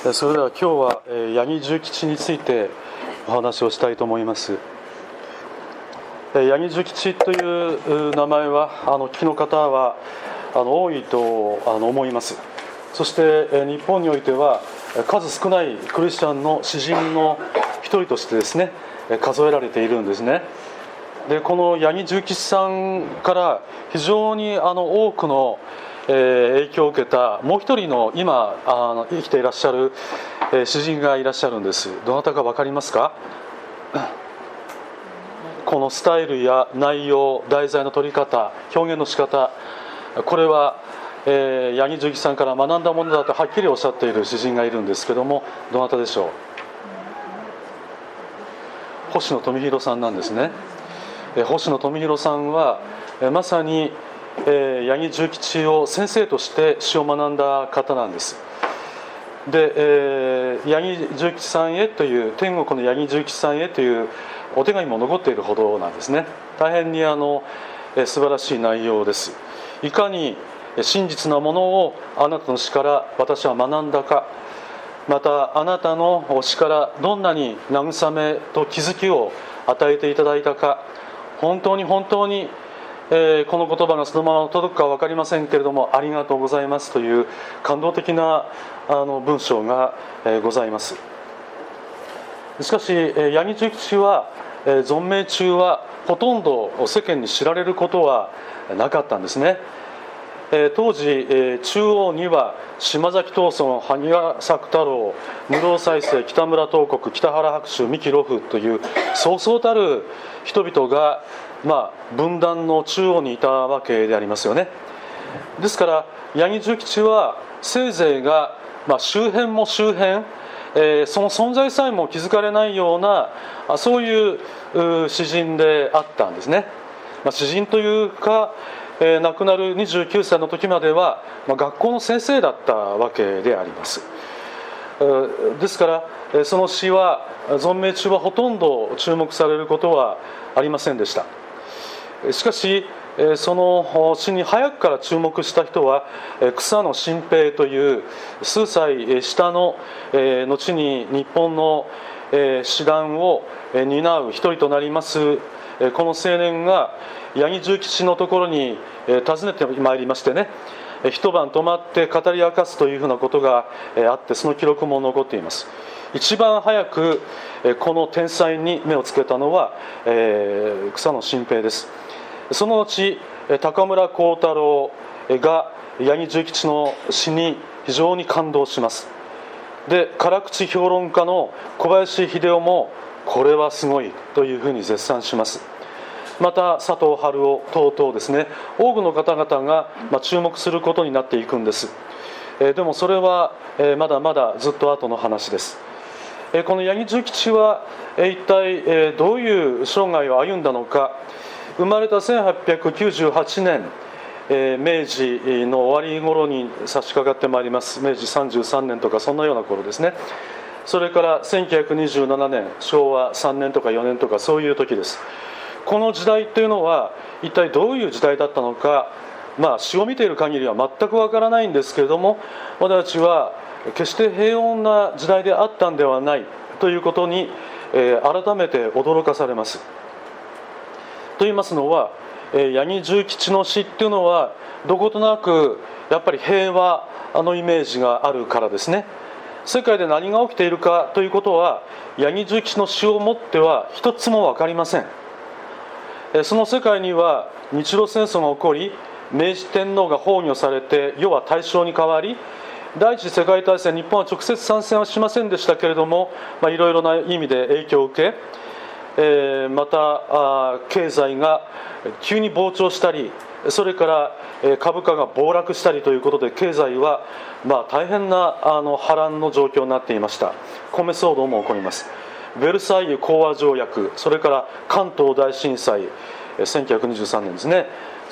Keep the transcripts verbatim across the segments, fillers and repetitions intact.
それでは今日は八木重吉についてお話をしたいと思います。八木重吉という名前はあの聞きの方はあの多いとあの思います。そして日本においては数少ないクリスチャンの詩人の一人としてですね数えられているんですね。でこの八木重吉さんから非常にあの多くのえー、影響を受けたもう一人の今あの生きていらっしゃる、えー、詩人がいらっしゃるんです。どなたか分かりますか？このスタイルや内容、題材の取り方、表現の仕方、これは、えー、八木重吉さんから学んだものだとはっきりおっしゃっている詩人がいるんですけども、どなたでしょう？星野富弘さんなんですね。えー、星野富弘さんは、えー、まさにえー、八木重吉を先生として詩を学んだ方なんです。で、えー、八木重吉さんへという天国の八木重吉さんへというお手紙も残っているほどなんですね。大変にあの、えー、素晴らしい内容です。いかに真実なものをあなたの詩から私は学んだか、またあなたの詩からどんなに慰めと気づきを与えていただいたか、本当に本当にえー、この言葉がそのまま届くか分かりませんけれども、ありがとうございますという感動的なあの文章が、えー、ございます。しかし、えー、八木重吉は、えー、存命中はほとんど世間に知られることはなかったんですね。えー、当時、えー、中央には島崎藤村、萩谷作太郎、室生犀星、北村東国、北原白秋、三木露風というそうそうたる人々がまあ、分断の中央にいたわけでありますよね。ですから八木重吉はせいぜいが、まあ、周辺も周辺、えー、その存在さえも気づかれないようなそういう詩人であったんですね。まあ、詩人というか、えー、亡くなるにじゅうきゅうさいの時までは、まあ、学校の先生だったわけであります。ですからその詩は存命中はほとんど注目されることはありませんでした。しかしその詩に早くから注目した人は草野新平という数歳下の後に日本の詩壇を担う一人となりますこの青年が八木重吉のところに訪ねてまいりましてね、一晩泊まって語り明かすというふうなことがあって、その記録も残っています。一番早くこの天才に目をつけたのは草野新平です。その後高村光太郎が八木重吉の詩に非常に感動します。で辛口評論家の小林秀夫もこれはすごいというふうに絶賛します。また佐藤春夫等々ですね、多くの方々が注目することになっていくんです。でもそれはまだまだずっと後の話です。この八木重吉は一体どういう生涯を歩んだのか。生まれたせんはっぴゃくきゅうじゅうはちねん、えー、明治の終わり頃に差し掛かってまいります。明治さんじゅうさんねんとかそんなような頃ですね。それからせんきゅうひゃくにじゅうななねん、しょうわさんねんとかよねんとかそういう時です。この時代というのは一体どういう時代だったのか、まあ詩を見ている限りは全くわからないんですけれども、私たちは決して平穏な時代であったんではないということに、えー、改めて驚かされます。と言いますのは、八木重吉の詩っていうのはどことなくやっぱり平和のイメージがあるからですね。世界で何が起きているかということは八木重吉の詩をもっては一つも分かりません。その世界には日露戦争が起こり、明治天皇が崩御されて世は大正に変わり、第一次世界大戦、日本は直接参戦はしませんでしたけれども、まあ、いろいろな意味で影響を受け、えー、また経済が急に膨張したり、それから株価が暴落したりということで経済はまあ大変なあの波乱の状況になっていました。米騒動も起こります。ベルサイユ講和条約、それから関東大震災せんきゅうひゃくにじゅうさんねんですね、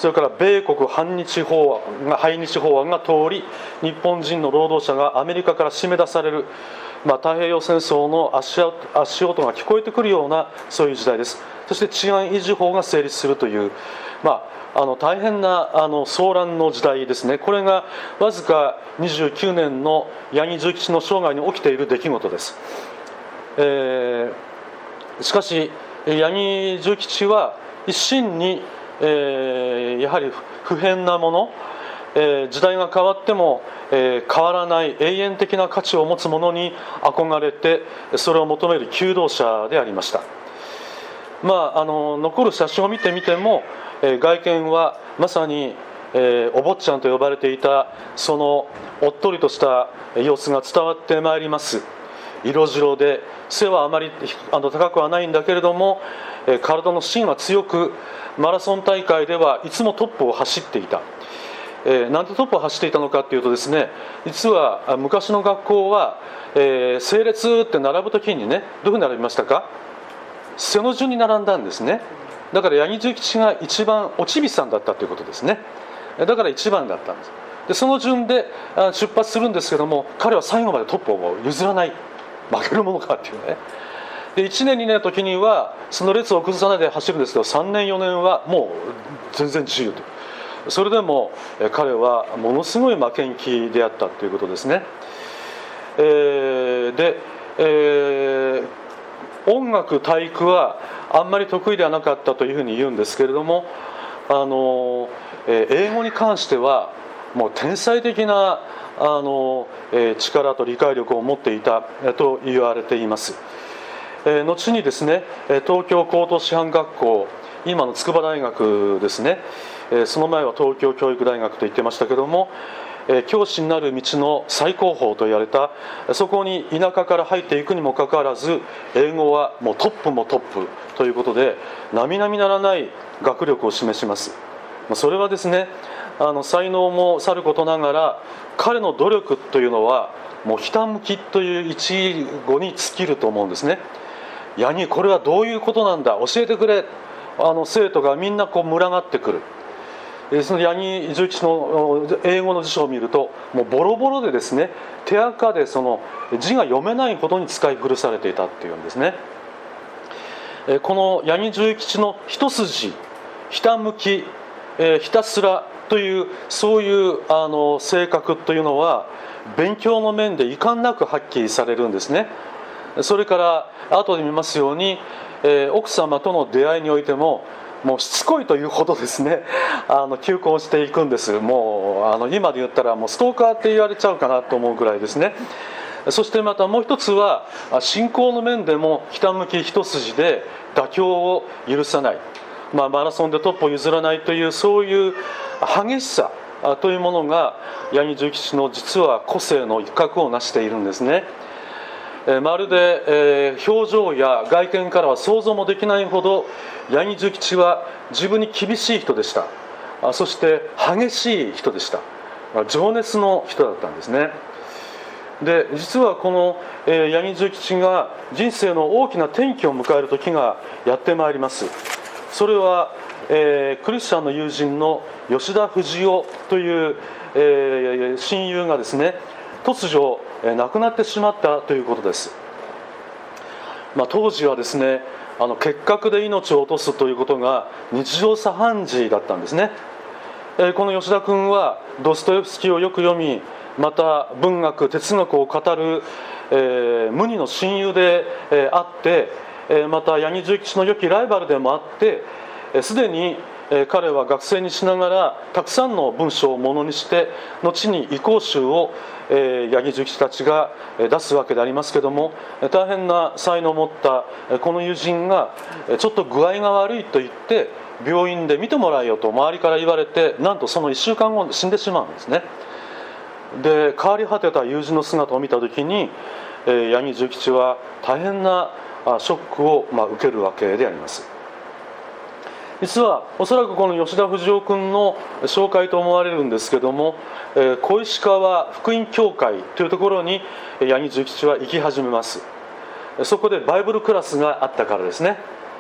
それから米国反日法案が排日法案が通り、日本人の労働者がアメリカから締め出される、まあ、太平洋戦争の足音、足音が聞こえてくるようなそういう時代です。そして治安維持法が成立するという、まあ、あの大変なあの騒乱の時代ですね。これがわずかにじゅうきゅうねんの八木重吉の生涯に起きている出来事です。えー、しかし八木重吉は一心に、えー、やはり不変なもの、えー、時代が変わっても、えー、変わらない永遠的な価値を持つものに憧れてそれを求める求道者でありました。まあ、あの残る写真を見てみても、えー、外見はまさに、えー、お坊ちゃんと呼ばれていたそのおっとりとした様子が伝わってまいります。色白で背はあまりあの高くはないんだけれども、えー、体の芯は強く、マラソン大会ではいつもトップを走っていた。えー、なんでトップを走っていたのかというとですね、実は昔の学校は、えー、整列って並ぶときにね、どういうふうに並びましたか？背の順に並んだんですね。だから八木重吉が一番おちびさんだったということですね。だから一番だったんです。でその順で出発するんですけども、彼は最後までトップを譲らない、負けるものかっていうね。でいちねんにねんの時にはその列を崩さないで走るんですけど、さんねんよねんはもう全然自由と。それでも彼はものすごい負けん気であったということですね。えー、で、えー、音楽体育はあんまり得意ではなかったというふうに言うんですけれども、あの、えー、英語に関してはもう天才的なあの、えー、力と理解力を持っていたと言われています。えー、後にですね、東京高等師範学校、今の筑波大学ですね、えー、その前は東京教育大学と言ってましたけども、えー、教師になる道の最高峰と言われた、そこに田舎から入っていくにもかかわらず、英語はもうトップもトップということで、並々ならない学力を示します。それはですね、あの才能もさることながら、彼の努力というのはもうひたむきという一語に尽きると思うんですね。八木、これはどういうことなんだ、教えてくれ。あの生徒がみんなこう群がってくる。その八木重吉の英語の辞書を見ると、もうボロボロでですね、手垢でその字が読めないほどに使い古されていたっていうんですね。この八木重吉の一筋、ひたむき、ひたすらというそういうあの性格というのは勉強の面で遺憾なく発揮されるんですね。それから後で見ますように、えー、奥様との出会いにおいてももうしつこいというほどですね、あの求婚していくんです。もうあの今で言ったらもうストーカーって言われちゃうかなと思うぐらいですね。そしてまたもう一つは信仰の面でもひたむき一筋で妥協を許さない、まあ、マラソンでトップを譲らないというそういう激しさというものが八木重吉の実は個性の一角を成しているんですね。まるで、えー、表情や外見からは想像もできないほど八木重吉は自分に厳しい人でした。そして激しい人でした。情熱の人だったんですね。で実はこの、えー、八木重吉が人生の大きな転機を迎える時がやってまいります。それは、えー、クリスチャンの友人の吉田藤夫という、えー、親友がですね、突如亡くなってしまったということです。まあ、当時はですね、あの結核で命を落とすということが日常茶飯事だったんですね。えー、この吉田君はドストエフスキーをよく読み、また文学哲学を語る、えー、無二の親友で、えー、あって、えー、また八木重吉の良きライバルでもあってすで、えー、にえー、彼は学生にしながらたくさんの文章をものにして後に移行集を、えー、八木重吉たちが出すわけでありますけども、大変な才能を持ったこの友人がちょっと具合が悪いと言って病院で見てもらえよと周りから言われて、なんとそのいっしゅうかんごに死んでしまうんですね。で変わり果てた友人の姿を見た時に、えー、八木重吉は大変なショックを、まあ、受けるわけであります。実はおそらくこの吉田藤夫君の紹介と思われるんですけども、えー、小石川福音教会というところに八木重吉は行き始めます。そこでバイブルクラスがあったからですね。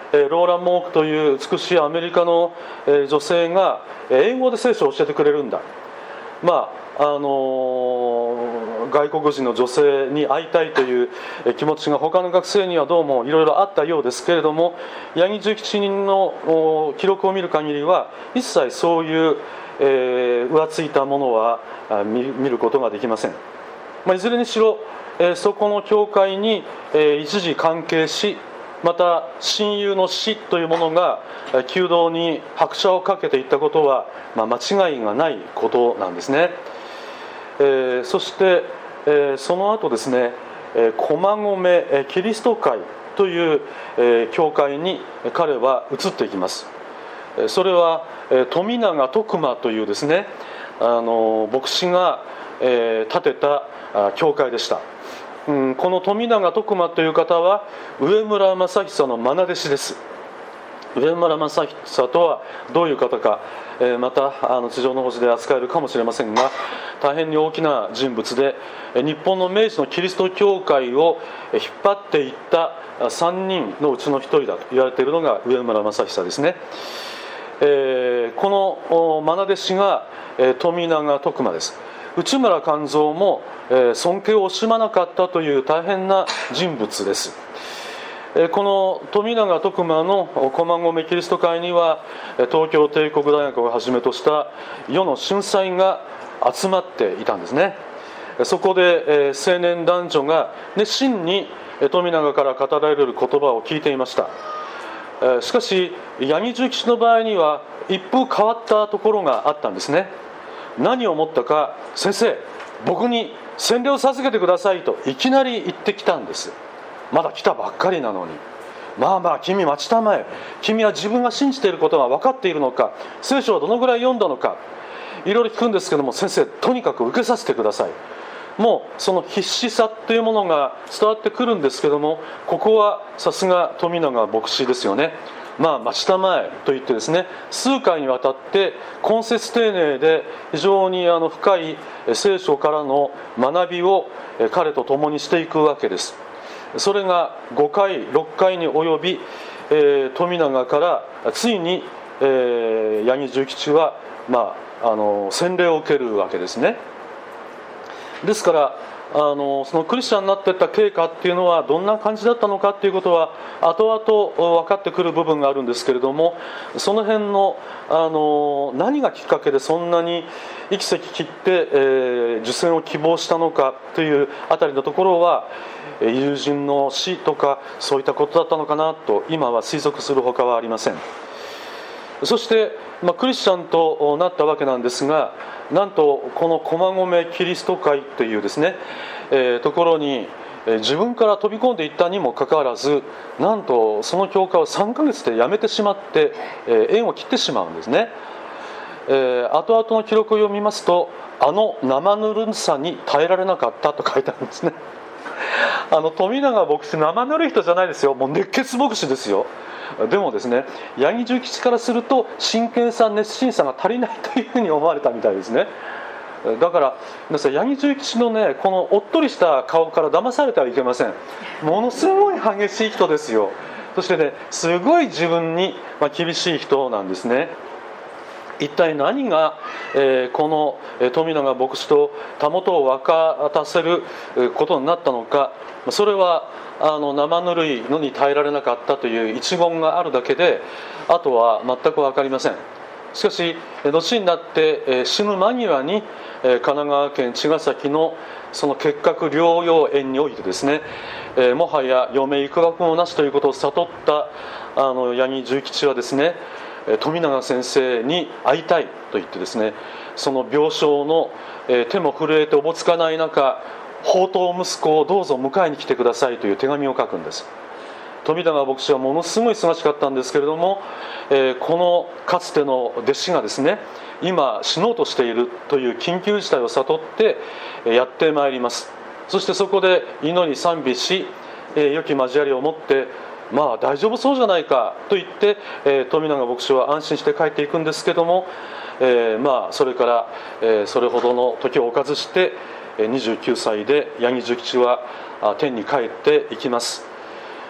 ローラン・モークという美しいアメリカの女性が英語で聖書を教えてくれるんだ。まああの外国人の女性に会いたいという気持ちが他の学生にはどうもいろいろあったようですけれども、八木重吉の記録を見る限りは一切そういう、えー、浮ついたものは見, 見ることができません。まあ、いずれにしろ、えー、そこの教会に、えー、一時関係し、また親友の死というものが弓道に拍車をかけていったことは、まあ、間違いがないことなんですね。えー、そして、えー、その後ですね、えー、駒込キリスト会という、えー、教会に彼は移っていきます。それは、えー、富永徳馬というですね、あの牧師が、えー、建てた教会でした。うん、この富永徳馬という方は上村正久の愛弟子です。上村正久とはどういう方か、えー、またあの地上の星で扱えるかもしれませんが、大変に大きな人物で、日本の明治のキリスト教会を引っ張っていったさんにんのうちのひとりだと言われているのが上村正久ですね。えー、この愛弟子が、えー、富永徳馬です。内村勘三も、えー、尊敬を惜しまなかったという大変な人物です。えー、この富永徳馬の駒込キリスト会には東京帝国大学をはじめとした世の俊才が集まっていたんですね。そこで、えー、青年男女が熱心に富永から語られる言葉を聞いていました。えー、しかし八木重吉の場合には一風変わったところがあったんですね。何を思ったか、先生、僕に洗礼を授けてくださいといきなり言ってきたんです。まだ来たばっかりなのに。まあまあ君待ちたまえ、君は自分が信じていることが分かっているのか、聖書はどのぐらい読んだのか、いろいろ聞くんですけども、先生とにかく受けさせてください。もうその必死さというものが伝わってくるんですけども、ここはさすが富永牧師ですよね。まあ待ちたまえと言ってですね、数回にわたって懇切丁寧で非常にあの深い聖書からの学びを彼と共にしていくわけです。それがごかいろっかいに及び、えー、富永からついに、えー、八木重吉は、まあ、あの洗礼を受けるわけですね。ですからあのそのクリスチャンになっていった経過っていうのはどんな感じだったのかっていうことは後々分かってくる部分があるんですけれども、その辺の、あの何がきっかけでそんなに息せき切って、えー、受洗を希望したのかというあたりのところは、友人の死とかそういったことだったのかなと今は推測するほかはありません。そして、まあ、クリスチャンとなったわけなんですが、なんとこの駒込キリスト会というですね、えー、ところに、えー、自分から飛び込んでいったにもかかわらず、なんとその教会をさんかげつで辞めてしまって、えー、縁を切ってしまうんですね。えー、後々の記録を読みますと、あの生ぬるさに耐えられなかったと書いてあるんですね。あの富永牧師、生ぬるい人じゃないですよ。もう熱血牧師ですよ。でもですね、八木重吉からすると真剣さ、熱心さが足りないというふうに思われたみたいですね。だから皆さん、八木重吉のね、このおっとりした顔から騙されてはいけません。ものすごい激しい人ですよ。そしてね、すごい自分に厳しい人なんですね。一体何が、えー、この富永牧師とたもとを分かたせることになったのか、それはあの生ぬるいのに耐えられなかったという一言があるだけで、あとは全く分かりません。しかし後になって死ぬ間際に神奈川県茅ヶ崎のその結核療養園においてですね、もはや余命いくばくもなしということを悟ったあの八木重吉はですね、富永先生に会いたいと言ってですね、その病床の手も震えておぼつかない中、放蕩息子をどうぞ迎えに来てくださいという手紙を書くんです。富永牧師はものすごい忙しかったんですけれども、えー、このかつての弟子がですね、今死のうとしているという緊急事態を悟ってやってまいります。そしてそこで祈り賛美し、えー、良き交わりを持って、まあ大丈夫そうじゃないかと言って、えー、富永牧師は安心して帰っていくんですけども、えー、まあそれから、えー、それほどの時を置かずしてにじゅうきゅうさいで八木重吉は天に帰っていきます。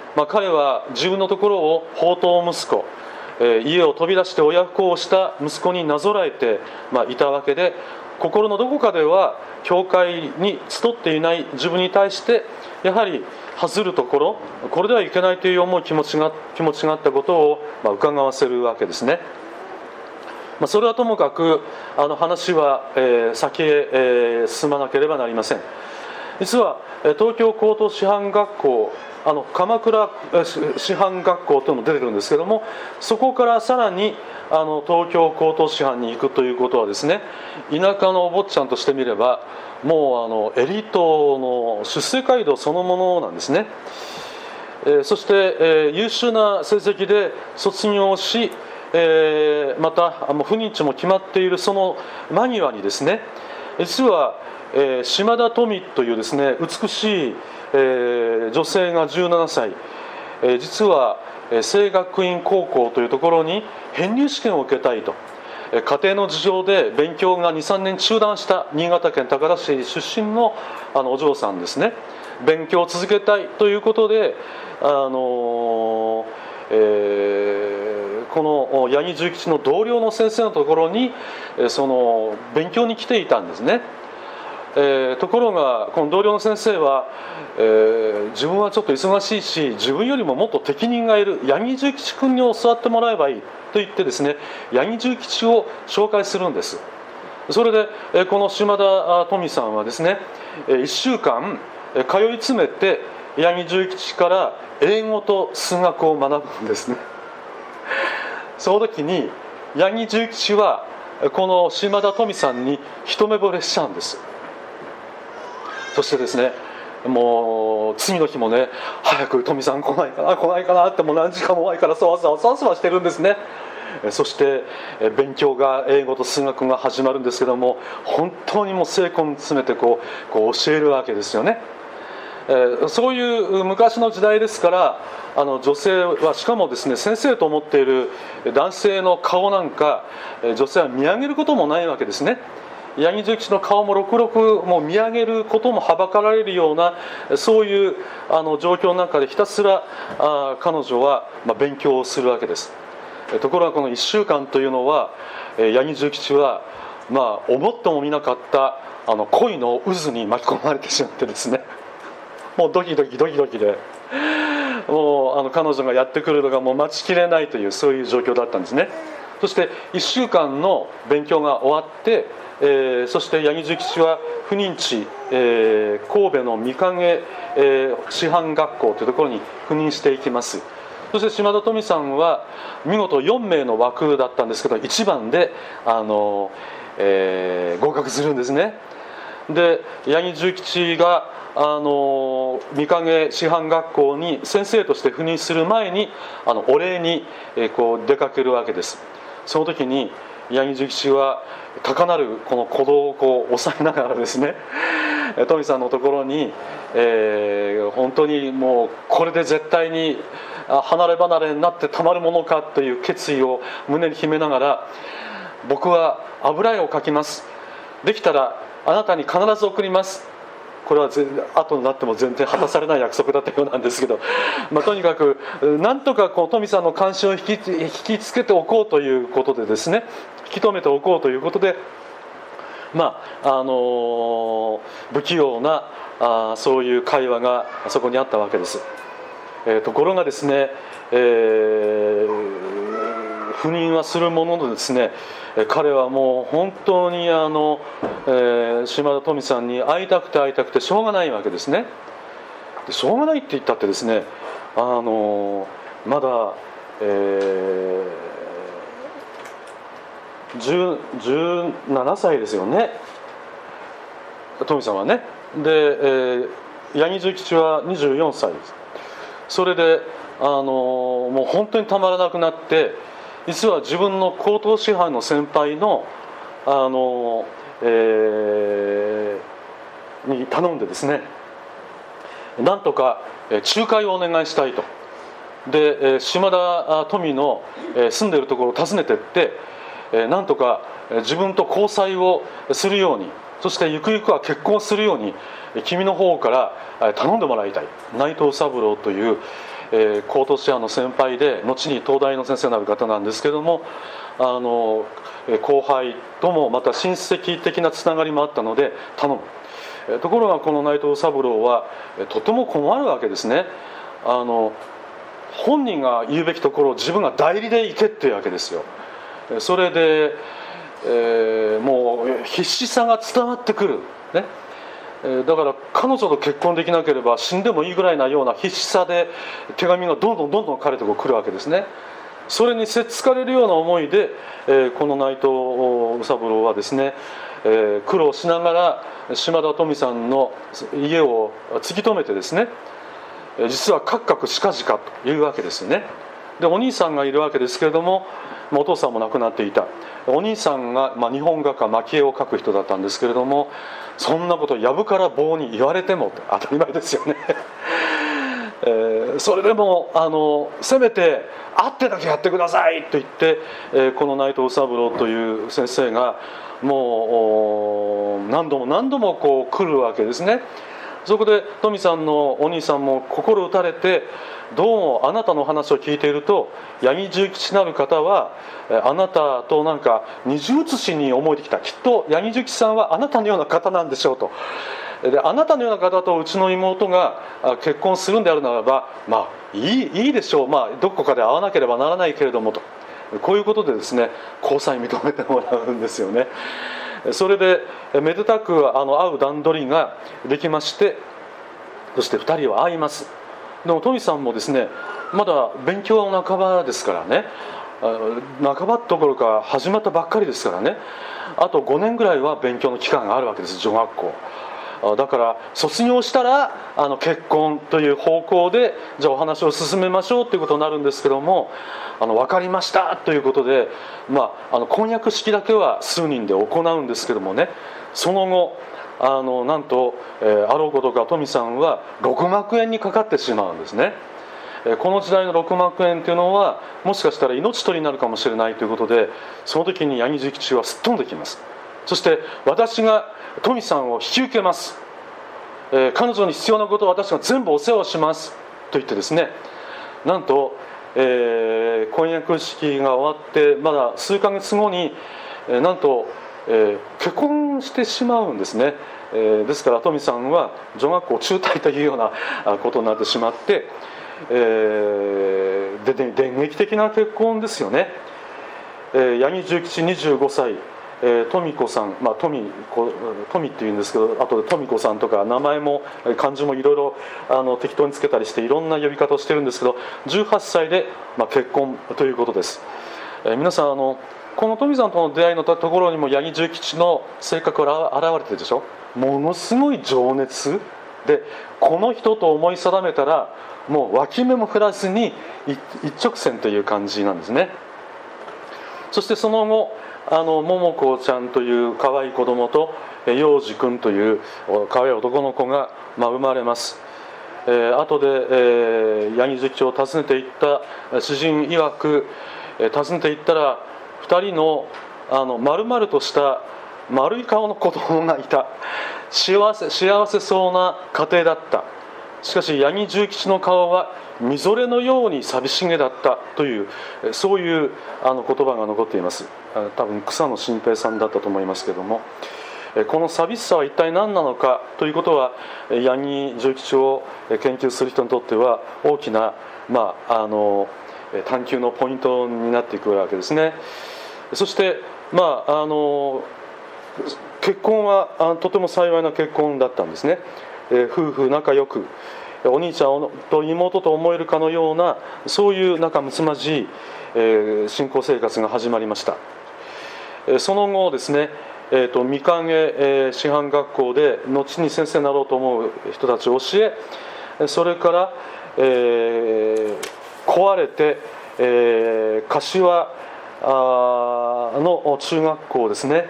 まあ、彼は自分のところを放蕩息子、えー、家を飛び出して親不孝をした息子になぞらえて、まあ、いたわけで、心のどこかでは教会に集っていない自分に対してやはり外るところ、これではいけないという思う気持ちが気持ちがあったことを、まあ、伺わせるわけですね。まあ、それはともかくあの話は、えー、先へ、えー、進まなければなりません。実は東京高等師範学校、あの鎌倉師範学校というのも出てくるんですけども、そこからさらにあの東京高等師範に行くということはですね、田舎のお坊ちゃんとしてみればもうあのエリートの出世街道そのものなんですね。えー、そして、えー、優秀な成績で卒業し、えー、またあの不妊地も決まっているその間際にですね、実は、えー、島田富というですね美しい、えー、女性がじゅうななさい、えー、実は聖学院高校というところに編入試験を受けたいと、家庭の事情で勉強が にさんねん中断した新潟県高田市出身 の, あのお嬢さんですね。勉強を続けたいということで、あの、えー、この八木重吉の同僚の先生のところにその勉強に来ていたんですね。えー、ところがこの同僚の先生は、えー、自分はちょっと忙しいし自分よりももっと適任がいる八木重吉君に教わってもらえばいいと言ってですね、八木重吉を紹介するんです。それで、えー、この島田富さんはですね、いっしゅうかん通い詰めて八木重吉から英語と数学を学ぶんですね。その時に八木重吉はこの島田富さんに一目惚れしちゃうんです。そしてですね、もう次の日もね、早く富さん来ないかな来ないかなってもう何時間も前からそわそわそわそわしてるんですね。そして勉強が英語と数学が始まるんですけども、本当にもう精魂詰めてこう、こう教えるわけですよね。そういう昔の時代ですから、あの女性はしかもですね、先生と思っている男性の顔なんか女性は見上げることもないわけですね。八木重吉の顔もろくろくもう見上げることもはばかられるような、そういうあの状況の中でひたすらあ彼女は、まあ、勉強をするわけです。ところがこのいっしゅうかんというのは、八木重吉は、まあ、思ってもみなかったあの恋の渦に巻き込まれてしまってですね、もうドキドキドキドキで、もうあの彼女がやってくるのがもう待ちきれないという、そういう状況だったんですね。そしていっしゅうかんの勉強が終わって、えー、そして八木重吉は不妊地、えー、神戸の御影、えー、師範学校というところに赴任していきます。そして島田富さんは見事よんめいの枠だったんですけど、いちばんであの、えー、合格するんですね。で八木重吉があの御影師範学校に先生として赴任する前にあのお礼に、えー、こう出かけるわけです。その時に八木重吉は高鳴るこの鼓動をこう抑えながらですね、富さんのところに、えー、本当にもうこれで絶対に離れ離れになってたまるものかという決意を胸に秘めながら、僕は油絵を描きます、できたらあなたに必ず送ります、これは後になっても全然果たされない約束だったようなんですけど、まあ、とにかくなんとかこう富さんの関心を引き、引きつけておこうということでですね、引き止めておこうということで、まああの不器用なあそういう会話がそこにあったわけです。えー、ところがですね、えー、赴任はするもののですね、彼はもう本当にあの、えー、島田富さんに会いたくて会いたくてしょうがないわけですね。でしょうがないって言ったってですね、あのまだ、えー、じゅうななさいですよね、富さんはね。で、えー、八木重吉はにじゅうよんさいです。それであのもう本当にたまらなくなって、実は自分の高等師範の先輩のあの、えー、に頼んでですね、なんとか仲介をお願いしたいと。で島田富の住んでいるところを訪ねていって、なんとか自分と交際をするように、そしてゆくゆくは結婚するように君の方から頼んでもらいたい。内藤三郎というえー、高等師範の先輩で後に東大の先生になる方なんですけども、あの後輩ともまた親戚的なつながりもあったので頼む。えー、ところがこの内藤三郎はとても困るわけですね。あの本人が言うべきところを自分が代理で行けっていうわけですよ。それで、えー、もう必死さが伝わってくる、ね、だから彼女と結婚できなければ死んでもいいぐらいなような必死さで手紙がどんどんどんどん彼とこ来るわけですね。それにせっつかれるような思いで、えー、この内藤三郎はですね、えー、苦労しながら島田富さんの家を突き止めてですね、実はかっかく近々というわけですよね。でお兄さんがいるわけですけれども、お父さんも亡くなっていた。お兄さんが、まあ、日本画家蒔絵を描く人だったんですけれども、そんなことやぶから棒に言われても当たり前ですよね、えー、それでもあのせめて会ってだけやってくださいと言って、えー、この内藤三郎という先生がもう何度も何度もこう来るわけですね。そこで富さんのお兄さんも心打たれて、どうもあなたの話を聞いていると八木重吉なる方はあなたとなんか二重写しに思えてきた。きっと八木重吉さんはあなたのような方なんでしょうと。であなたのような方とうちの妹が結婚するんであるならば、まあいい、いいでしょう、まあ、どこかで会わなければならないけれどもと、こういうことでですね交際認めてもらうんですよね。それでめでたくあの会う段取りができまして、そしてふたりは会います。でも富さんもですねまだ勉強の半ばですからね、半ばどころか始まったばっかりですからね、あとごねんぐらいは勉強の期間があるわけです、女学校。だから卒業したらあの結婚という方向でじゃあお話を進めましょうということになるんですけども、あの分かりましたということで、まあ、あの婚約式だけは数人で行うんですけどもね、その後あのなんと、えー、あろうことか富さんはろくまくえんにかかってしまうんですね。えー、この時代のろくまくえんというのはもしかしたら命取りになるかもしれないということで、その時に八木重吉はすっ飛んできます。そして私が富さんを引き受けます、えー、彼女に必要なことを私が全部お世話をしますと言ってですね、なんと、えー、婚約式が終わってまだ数ヶ月後に、えー、なんと、えー、結婚してしまうんですね。えー、ですから富さんは女学校中退というようなことになってしまって、えー、でで電撃的な結婚ですよね。えー、八木重吉にじゅうごさい、えー、富子さん、まあ、富子富っていうんですけど、あとで富子さんとか名前も漢字もいろいろあの適当につけたりしていろんな呼び方をしてるんですけど、じゅうはっさいで、まあ、結婚ということです。えー、皆さんあのこの富さんとの出会いのところにも八木重吉の性格が現れてるでしょ。ものすごい情熱で、この人と思い定めたらもう脇目も振らずに一直線という感じなんですね。そしてその後あの桃子ちゃんという可愛い子供と陽次君という可愛い男の子が、まあ、生まれます。えー、後で、えー、八木重吉を訪ねていった主人曰く、えー、訪ねていったらふたりのあの丸々とした丸い顔の子供がいた。幸せ幸せそうな家庭だった。しかし八木重吉の顔はみぞれのように寂しげだったという、そういうあの言葉が残っています。多分草野新平さんだったと思いますけども、この寂しさは一体何なのかということは八木重吉を研究する人にとっては大きな、まあ、あの探求のポイントになっていくわけですね。そして、まあ、あの結婚はとても幸いな結婚だったんですね。夫婦仲良くお兄ちゃんと妹と思えるかのような、そういう仲睦まじい、えー、信仰生活が始まりました。えー、その後ですね、えーと、御影、えー、師範学校で後に先生になろうと思う人たちを教え、それから、えー、壊れて、えー、柏の中学校ですね、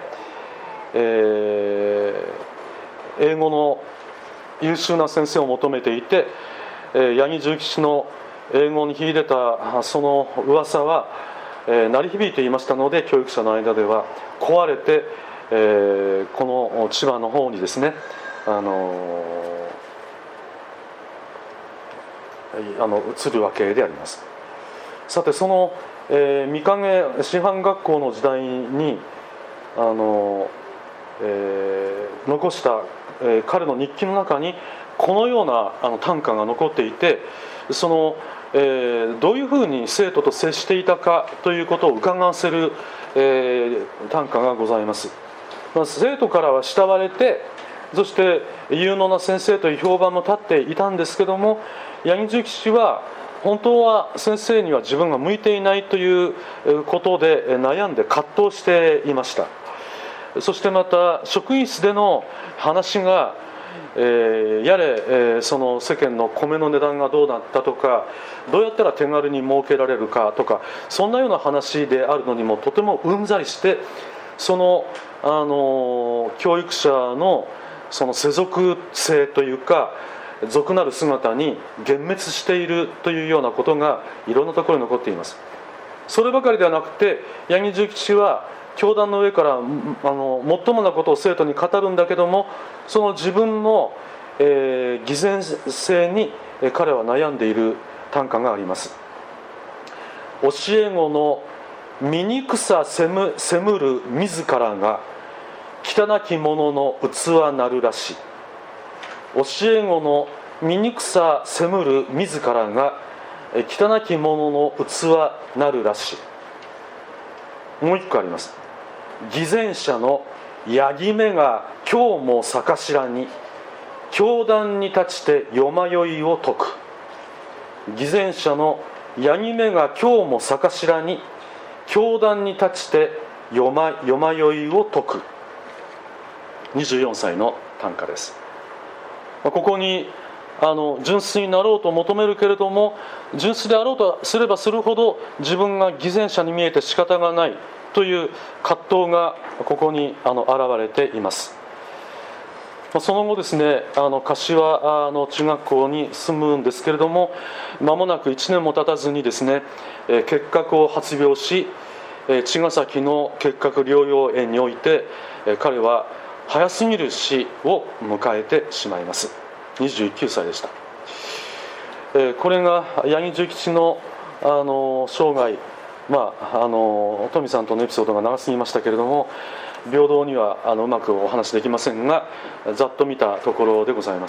えー、英語の優秀な先生を求めていて、八木重吉の英語に秀でたその噂は、えー、鳴り響いていましたので、教育者の間では壊れて、えー、この千葉の方にですね、あのあの移るわけであります。さてその、えー、御影師範学校の時代にあの、えー、残した、えー、彼の日記の中にこのようなあの短歌が残っていて、その、えー、どういうふうに生徒と接していたかということを伺わせる、えー、短歌がございます。まあ、生徒からは慕われて、そして有能な先生という評判も立っていたんですけども、八木重吉は本当は先生には自分が向いていないということで悩んで葛藤していました。そしてまた職員室での話が、えー、やれ、えー、その世間の米の値段がどうなったとか、どうやったら手軽に儲けられるかとか、そんなような話であるのにもとてもうんざりして、その、あの教育者のその世俗性というか俗なる姿に幻滅しているというようなことがいろんなところに残っています。そればかりではなくて、八木重吉は教壇の上からあのもっともなことを生徒に語るんだけども、その自分の、えー、偽善性に彼は悩んでいる短歌があります。教え子の醜さ責む、責むる自らが汚き者の器なるらし。教え子の醜さ責むる自らが汚き者の器なるらし。もう一個あります。偽善者のヤギ目が今日もさかしらに教壇に立ちてよまよいを説く。偽善者のヤギ目が今日もさかしらに教壇に立ちてよま、よまよいを説く。にじゅうよんさいの短歌です。ここにあの純粋になろうと求めるけれども、純粋であろうとすればするほど自分が偽善者に見えて仕方がないという葛藤がここにあの現れています。その後ですね、あの柏の中学校に進むんですけれども、間もなくいちねんも経たずにですね、結核を発病し、茅ヶ崎の結核療養園において彼は早すぎる死を迎えてしまいます。にじゅうきゅうさいでした。これが八木重吉の、あの生涯、まあ、あの富さんとのエピソードが長すぎましたけれども、平等にはあのうまくお話できませんが、ざっと見たところでございます。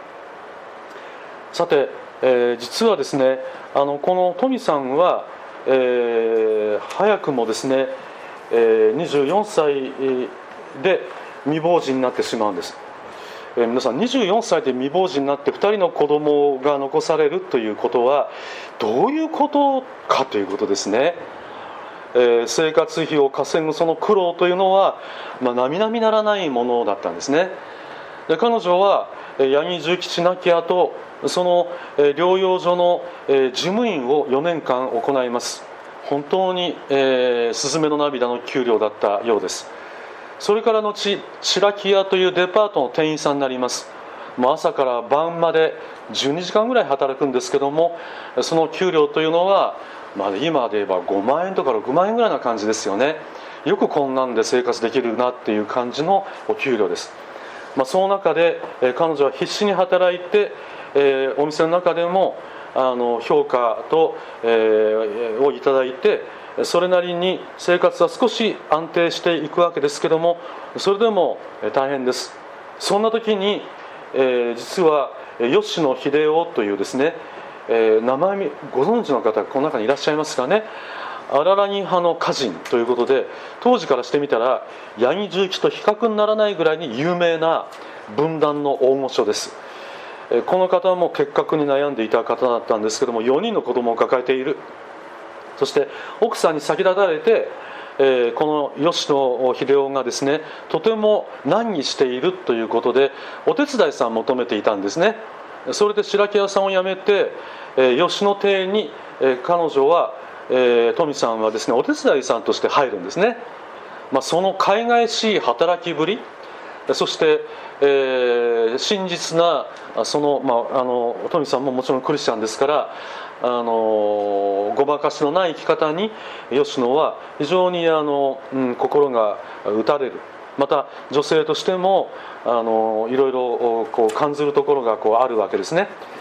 さて、えー、実はですね、あのこの富さんは、えー、早くもですね、えー、にじゅうよんさいで未亡人になってしまうんです。えー、皆さんにじゅうよんさいで未亡人になってふたりの子供が残されるということはどういうことかということですね。えー、生活費を稼ぐその苦労というのは、まあ、並々ならないものだったんですね。で彼女は八木重吉亡き後、その、えー、療養所の、えー、事務員をよねんかん行います。本当に、えー、スズメの涙の給料だったようです。それから後、白木屋というデパートの店員さんになります。もう朝から晩までじゅうにじかんぐらい働くんですけども、その給料というのは、まあ、今で言えばごまんえんとかろくまんえんぐらいな感じですよね。よくこんなんで生活できるなっていう感じのお給料です。まあ、その中で、えー、彼女は必死に働いて、えー、お店の中でもあの評価と、えー、をいただいて、それなりに生活は少し安定していくわけですけども、それでも大変です。そんな時に、えー、実は吉野秀夫というですね、えー、名前ご存知の方この中にいらっしゃいますかね。荒らぎ派の歌人ということで、当時からしてみたら八木重吉と比較にならないぐらいに有名な文壇の大御所です。えー、この方も結核に悩んでいた方だったんですけども、よにんの子供を抱えている。そして奥さんに先立たれて、えー、この吉野秀夫がですね、とても難儀しているということでお手伝いさんを求めていたんですね。それで白木屋さんを辞めて、えー、吉野邸に、えー、彼女は、えー、富さんはですねお手伝いさんとして入るんですね。まあ、その海外しい働きぶり、そして、えー、真実なその、まあ、あの富さんももちろんクリスチャンですから、あのごまかしのない生き方に吉野は非常にあの、うん、心が打たれる。また女性としてもあのいろいろこう感ずるところがこうあるわけですね。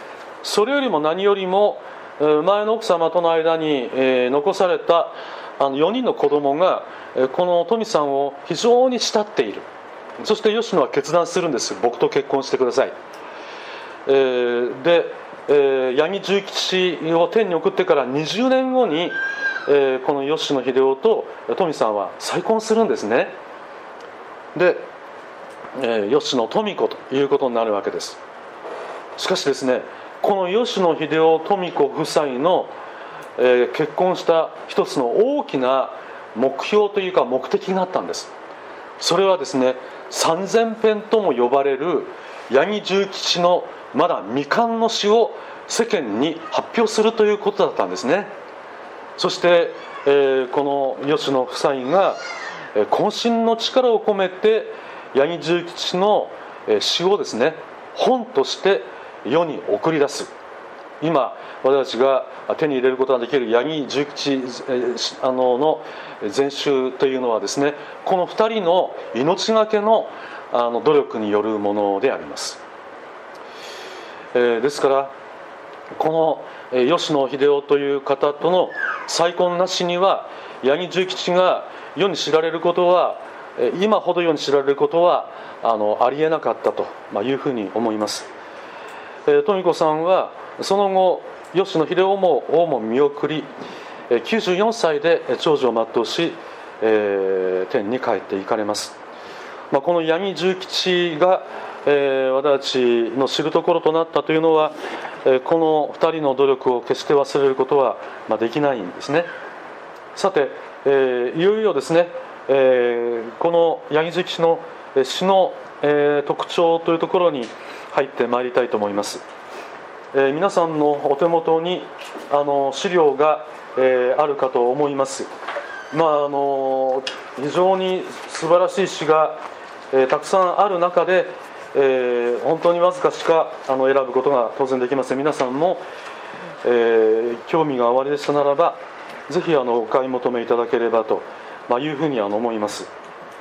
それよりも何よりも前の奥様との間に残されたあのよにんの子供がこのトミさんを非常に慕っている。そして吉野は決断するんです。僕と結婚してください。えー、で、えー、八木重吉を天に送ってからにじゅうねんごに、えー、この吉野秀夫とトミさんは再婚するんですね。で、えー、吉野富子ということになるわけです。しかしですね、この吉野秀夫富子夫妻の、えー、結婚した一つの大きな目標というか目的があったんです。それはですね、三千編とも呼ばれる八木重吉のまだ未完の詩を世間に発表するということだったんですね。そして、えー、この吉野夫妻が渾身の力を込めて八木重吉の詩をですね、本として世に送り出す。今私たちが手に入れることができる八木重吉あのの全集というのはですね、このふたりの命がけのあの努力によるものであります。えー、ですからこの吉野秀夫という方との再婚なしには八木重吉が世に知られることは、今ほど世に知られることはあのありえなかったというふうに思います。えー、富子さんはその後吉野秀夫も王も見送りきゅうじゅうよんさいで長寿を全うし、えー、天に帰っていかれます。まあ、この八木重吉が、えー、私たちの知るところとなったというのは、えー、このふたりの努力を決して忘れることは、まあ、できないんですね。さて、えー、いよいよですね、えー、この八木重吉の詩の、えー、特徴というところに入ってまいりたいと思います。えー、皆さんのお手元にあの資料が、えー、あるかと思います。まあ、あの非常に素晴らしい詩が、えー、たくさんある中で、えー、本当にわずかしかあの選ぶことが当然できません。皆さんも、えー、興味がおありでしたならばぜひあのお買い求めいただければと、まあ、いうふうにあの思います。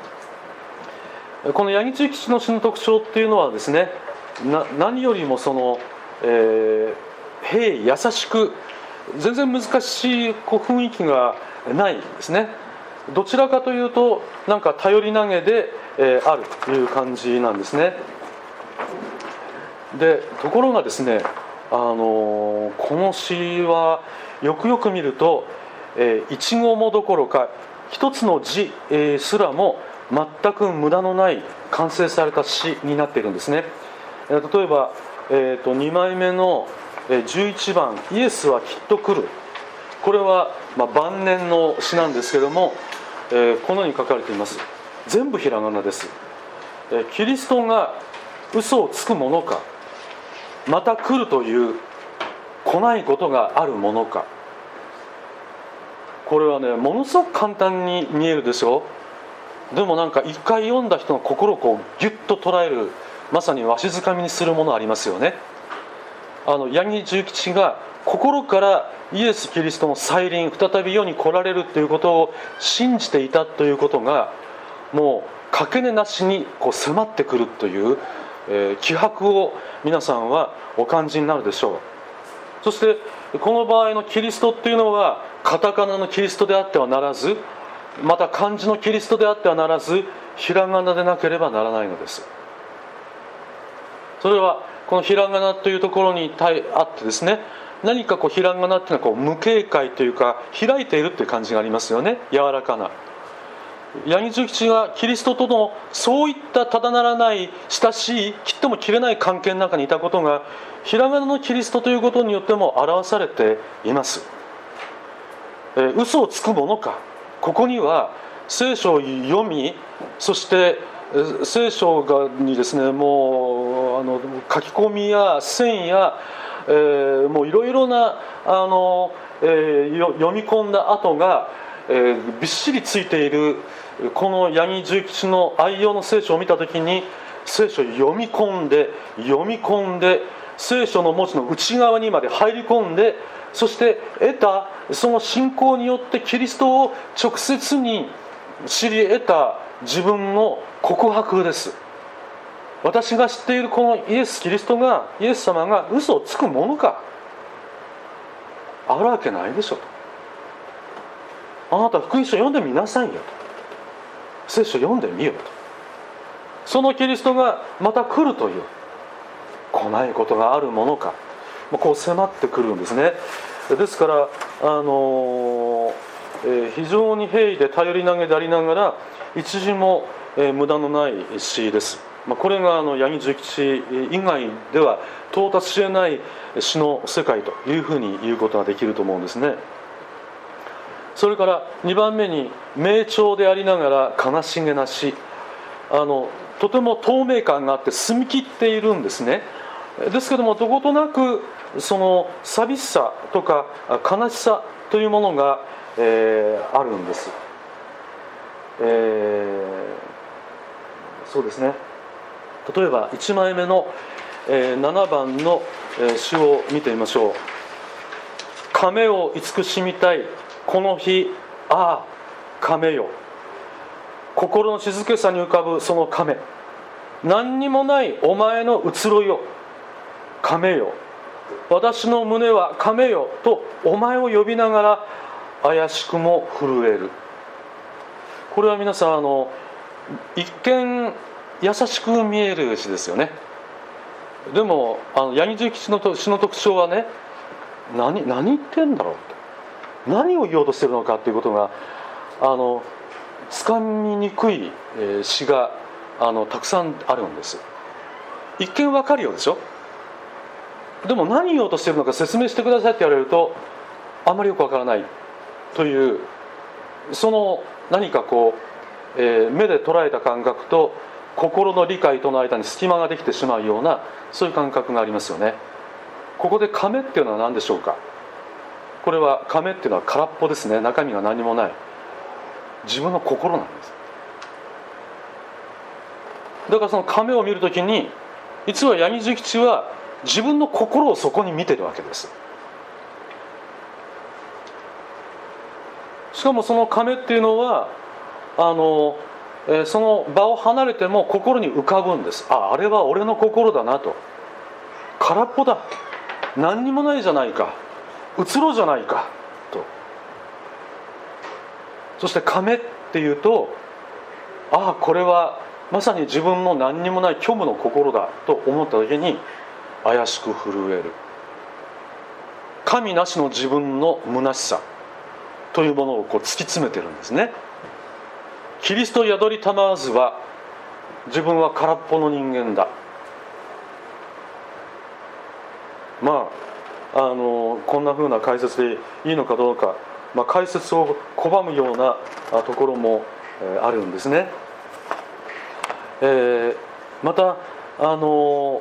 この八木重吉の詩の特徴っていうのはですね、な何よりもそのえー、平優しく全然難しいこう雰囲気がないですね。どちらかというとなんか頼り投げで、えー、あるという感じなんですね。でところがですね、あのー、この詩はよくよく見ると、えー、一語もどころか一つの字、えー、すらも全く無駄のない完成された詩になっているんですね。えー、例えばえー、とにまいめのじゅういちばんイエスはきっと来る。これは、まあ、晩年の詩なんですけども、えー、このように書かれています。全部ひらがなです。えー、キリストが嘘をつくものか、また来るという来ないことがあるものか。これはね、ものすごく簡単に見えるでしょ。でもなんか一回読んだ人の心をこうギュッと捉える、まさにわしづかみにするものありますよね。あの八木重吉が心からイエス・キリストの再臨、再び世に来られるということを信じていたということがもうかけねなしにこう迫ってくるという、えー、気迫を皆さんはお感じになるでしょう。そしてこの場合のキリストっていうのはカタカナのキリストであってはならず、また漢字のキリストであってはならず、ひらがなでなければならないのです。それはこのひらがなというところにあってですね、何かこうひらがなっていうのはこう無警戒というか開いているという感じがありますよね。柔らかな。八木重吉がキリストとのそういったただならない親しい、切っても切れない関係の中にいたことがひらがなのキリストということによっても表されています。えー、嘘をつくものか。ここには聖書を読み、そして聖書がにですね、もうあの書き込みや線や、えー、もういろいろなあの、えー、読み込んだ跡が、えー、びっしりついているこの八木重吉の愛用の聖書を見たときに、聖書を読み込んで読み込んで聖書の文字の内側にまで入り込んで、そして得たその信仰によってキリストを直接に知り得た自分の告白です。 私が知っているこのイエス・キリストが、イエス様が嘘をつくものか、あるわけないでしょと。あなた福音書読んでみなさいよと。聖書読んでみよと。そのキリストがまた来るという、来ないことがあるものか、こう迫ってくるんですね。ですから、あのえー、非常に平易で頼り投げでありながら、一字も、えー、無駄のない詩です。まあ、これがあの八木重吉以外では到達し得ない詩の世界というふうに言うことができると思うんですね。それからにばんめに、明澄でありながら悲しげな詩、あのとても透明感があって澄み切っているんですね。ですけども、どことなくその寂しさとか悲しさというものが、えー、あるんです、えー、そうですね。例えばいちまいめの、えー、ななばんの、えー、詩を見てみましょう。亀を慈しみたいこの日、ああ亀よ、心の静けさに浮かぶその亀、何にもないお前の移ろいよ、亀よ、私の胸は亀よとお前を呼びながら怪しくも震える。これは皆さん、あの一見優しく見える詩ですよね。でもあの八木重吉の詩の特徴はね、何何言ってんだろうって、何を言おうとしてるのかということがあのつかみにくい詩があのたくさんあるんです。一見わかるようでしょ。でも何言おうとしているのか説明してくださいって言われるとあんまりよくわからないという、その何かこう、えー、目で捉えた感覚と心の理解との間に隙間ができてしまうような、そういう感覚がありますよね。ここで亀っていうのは何でしょうか。これは亀っていうのは空っぽですね。中身が何もない自分の心なんです。だからその亀を見るときに、実は八木重吉は自分の心をそこに見てるわけです。しかもその亀っていうのはあの、えー、その場を離れても心に浮かぶんです。あ、あれは俺の心だなと。空っぽだ、何にもないじゃないか、移ろうじゃないかと。そして亀っていうと、ああこれはまさに自分の何にもない虚無の心だと思った時に怪しく震える。神なしの自分の虚しさというものをこう突き詰めてるんですね。キリスト宿りたまわずは自分は空っぽの人間だ。まああのこんな風な解説でいいのかどうか、まあ、解説を拒むようなところも、えー、あるんですね。えー、またあの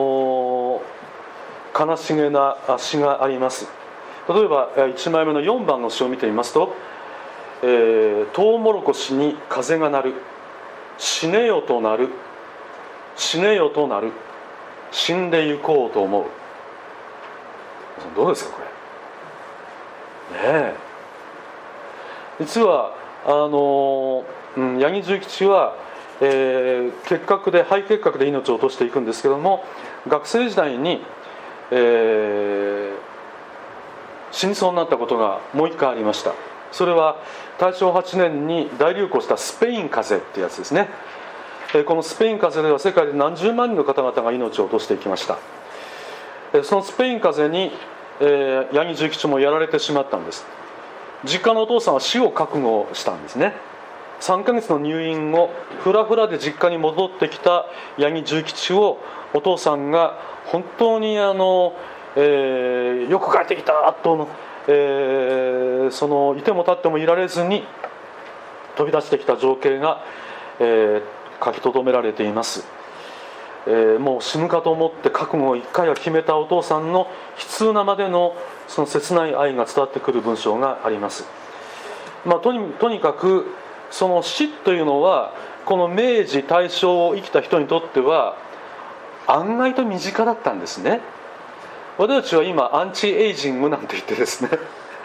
悲しげな詩があります。例えばいちまいめのよんばんの詩を見てみますと、えー、トウモロコシに風が鳴る、死ねよとなる、死ねよとなる、死んでゆこうと思う。どうですかこれねえ。実はあの、うん、八木重吉は、えー、結核で肺結核で命を落としていくんですけども、学生時代に、えー、死にそうになったことがもう一回ありました。それは大正はちねんに大流行したスペイン風邪ってやつですね。えー、このスペイン風邪では世界で何十万人の方々が命を落としていきました。えー、そのスペイン風邪に、えー、八木重吉もやられてしまったんです。実家のお父さんは死を覚悟したんですね。さんかげつの入院後、ふらふらで実家に戻ってきた八木重吉をお父さんが本当にあの、えー、よく帰ってきたと、えー、そのいても立ってもいられずに飛び出してきた情景が、えー、書き留められています。えー、もう死ぬかと思って覚悟を一回は決めたお父さんの悲痛なまでのその切ない愛が伝わってくる文章があります。まあ、とに、とにかくその死というのはこの明治大正を生きた人にとっては案外と身近だったんですね。私たちは今アンチエイジングなんて言ってですね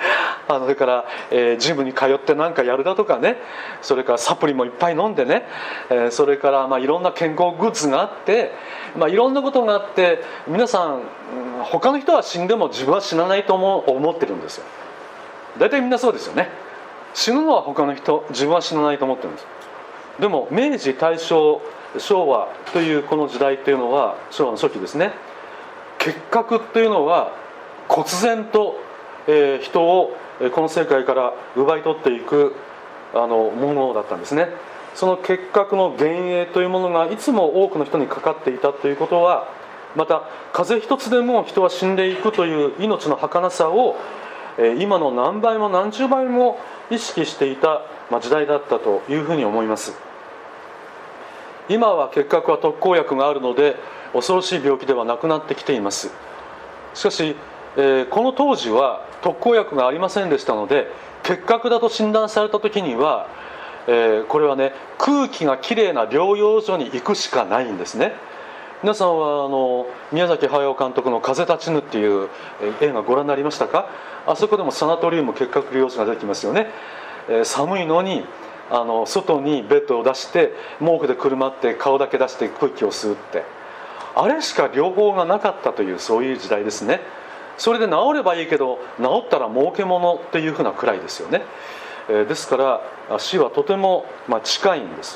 あのそれから、えー、ジムに通って何かやるだとかね、それからサプリもいっぱい飲んでね、えー、それから、まあ、いろんな健康グッズがあって、まあ、いろんなことがあって、皆さん、うん、他の人は死んでも自分は死なないと思う思ってるんですよ。大体みんなそうですよね。死ぬのは他の人、自分は死なないと思ってるんです。でも明治、大正、昭和というこの時代っていうのは、昭和の初期ですね、結核っていうのは忽然と、えー、人をこの世界から奪い取っていくあのものだったんですね。その結核の幻影というものがいつも多くの人にかかっていたということは、また風邪一つでも人は死んでいくという命の儚さを、えー、今の何倍も何十倍も意識していた、まあ、時代だったというふうに思います。今は結核は特効薬があるので恐ろしい病気ではなくなってきています。しかし、えー、この当時は特効薬がありませんでしたので、結核だと診断された時には、えー、これはね、空気がきれいな療養所に行くしかないんですね。皆さんはあの宮崎駿監督の風立ちぬっていう映画ご覧になりましたか？あそこでもサナトリウム結核療養所が出てきますよね。えー、寒いのにあの外にベッドを出して毛布でくるまって顔だけ出して空気を吸うって、あれしか療法がなかったという、そういう時代ですね。それで治ればいいけど治ったら儲けものっていうふうなくらいですよね。えー、ですから死はとても、まあ、近いんです。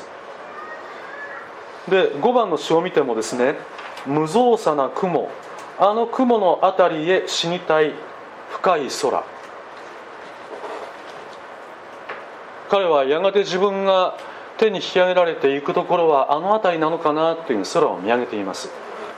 でごばんの詩を見てもですね、無造作な雲、あの雲のあたりへ死にたい深い空。彼はやがて自分が手に引き上げられていくところはあの辺りなのかなという空を見上げています。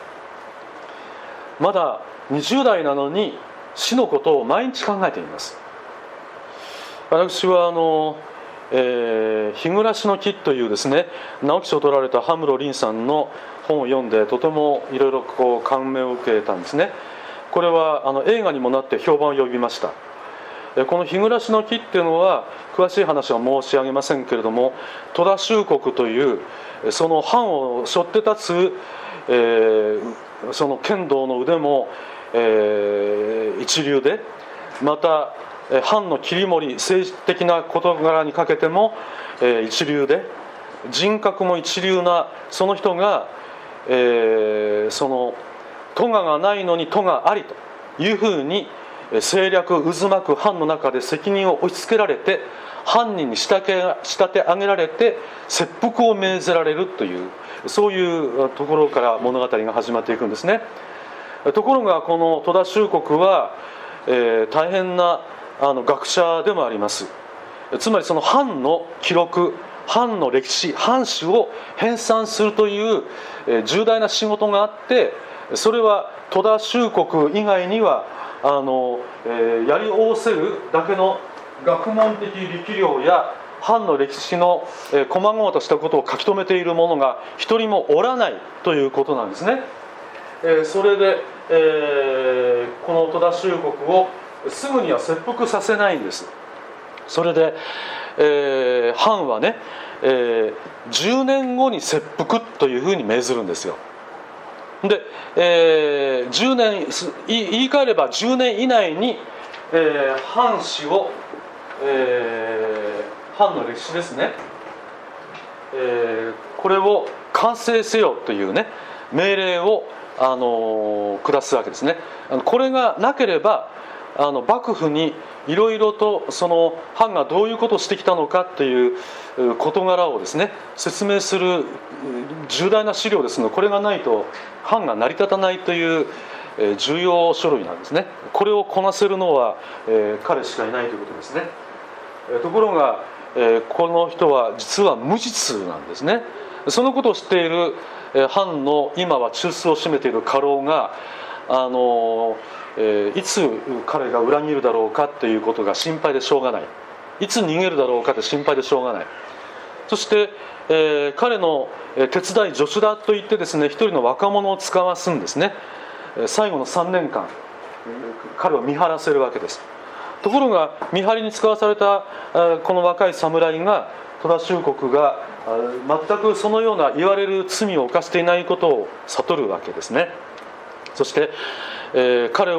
まだにじゅう代なのに死のことを毎日考えています。私はあの、えー、日暮の木というですね、直木賞を取られた羽室凛さんの本を読んで、とてもいろいろこう感銘を受けたんですね。これはあの映画にもなって評判を呼びました。この日暮の木っていうのは詳しい話は申し上げませんけれども、戸田秀国というその藩を背負って立つ、えー、その剣道の腕も、えー、一流で、また藩の切り盛り、政治的な事柄にかけても、えー、一流で、人格も一流なその人が、えー、その咎がないのに咎がありというふうに政略渦巻く藩の中で責任を押し付けられて、犯人に仕立て、仕立て上げられて切腹を命ぜられるという、そういうところから物語が始まっていくんですね。ところがこの戸田秀国は、えー、大変なあの学者でもあります。つまりその藩の記録、藩の歴史、藩史を編纂するという、えー、重大な仕事があって、それは戸田秀国以外にはあの、えー、やりおおせるだけの学問的力量や藩の歴史の細々としたことを書き留めている者が一人もおらないということなんですね。えー、それで、えー、この戸田秀国をすぐには切腹させないんです。それで、えー、藩はね、えー、じゅうねんごに切腹というふうに命ずるんですよ。で、えー、じゅうねん言い換えればじゅうねん以内に、えー、藩史を、えー、藩の歴史ですね、えー、これを完成せよというね命令を、あのー、下すわけですね。これがなければあの幕府にいろいろとその藩がどういうことをしてきたのかという事柄をですね説明する重大な資料ですので、これがないと藩が成り立たないという重要書類なんですね。これをこなせるのは、えー、彼しかいないということですね。ところが、えー、この人は実は無実なんですね。そのことを知っている、えー、藩の今は中枢を占めている家老が、あのーえー、いつ彼が裏切るだろうかということが心配でしょうがない、いつ逃げるだろうかと心配でしょうがない。そして、えー、彼の手伝い助手だと言ってですね、一人の若者を使わすんですね。最後のさんねんかん彼を見張らせるわけです。ところが見張りに使わされたこの若い侍が、戸田秀国が全くそのような言われる罪を犯していないことを悟るわけですね。そして、えー、彼を、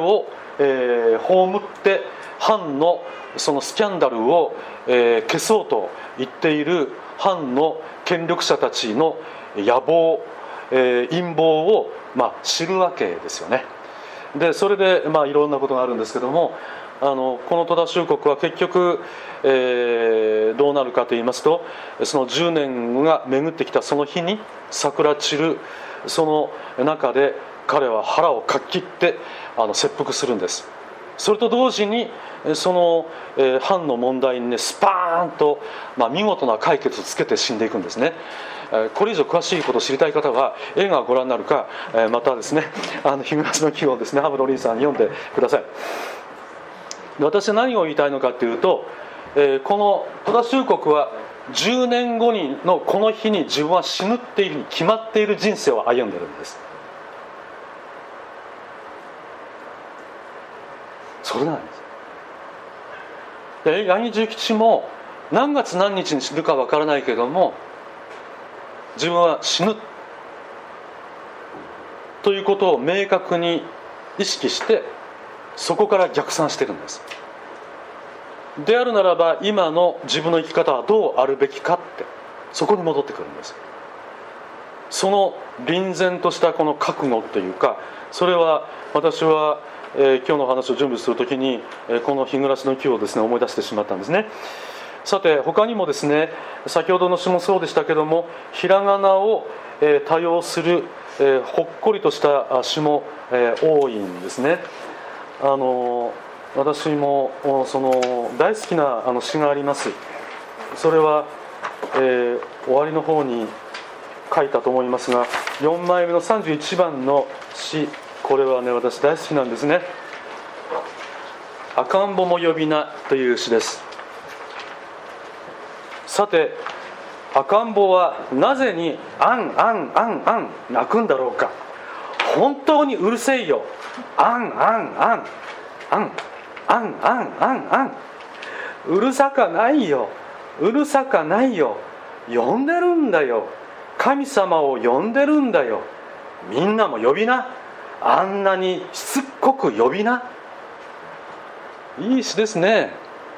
えー、葬って藩のそのスキャンダルを、えー、消そうと言っている藩の権力者たちの野望、えー、陰謀を、まあ、知るわけですよね。でそれで、まあ、いろんなことがあるんですけども、あのこの戸田宗国は結局、えー、どうなるかといいますと、そのじゅうねんが巡ってきたその日に桜散るその中で彼は腹をかっきってあの切腹するんです。それと同時にその、えー、藩の問題にねスパーンと、まあ、見事な解決をつけて死んでいくんですね。これ以上詳しいことを知りたい方は映画をご覧になるか、またですねあの日暮の木をですね羽室凛さんに読んでください。私は何を言いたいのかというと、えー、この戸田宗国はじゅうねんごにのこの日に自分は死ぬっていうふうに決まっている人生を歩んでいるんです。それなんです。で八木重吉も何月何日に死ぬかわからないけれども、自分は死ぬということを明確に意識してそこから逆算してるんです。であるならば今の自分の生き方はどうあるべきかってそこに戻ってくるんです。その凛然としたこの覚悟というか、それは私は、えー、今日の話を準備するときに、えー、この日暮の木をですね思い出してしまったんですね。さて他にもですね、先ほどの詩もそうでしたけども、ひらがなを、えー、多用する、えー、ほっこりとした詩も、えー、多いんですね。あの私もその大好きなあの詩があります。それは、えー、終わりの方に書いたと思いますが、よんまいめのさんじゅういちばんの詩、これはね私大好きなんですね。赤ん坊も呼びなという詩です。さて赤ん坊はなぜにあんあんあんあん泣くんだろうか。本当にうるせえよ。あんあんあんあんあんあんあんあん、うるさかないよ、うるさかないよ、呼んでるんだよ、神様を呼んでるんだよ、みんなも呼びな、あんなにしつこく呼びな。いい詩ですね。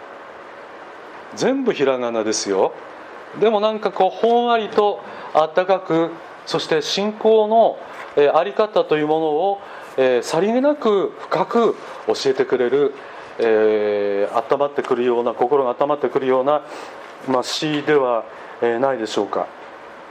全部ひらがなですよ。でもなんかこうほんわりとあったかく、そして信仰の、えー、あり方というものを、えー、さりげなく深く教えてくれる、えー、温まってくるような、心が温まってくるような、まあ、詩では、えー、ないでしょうか。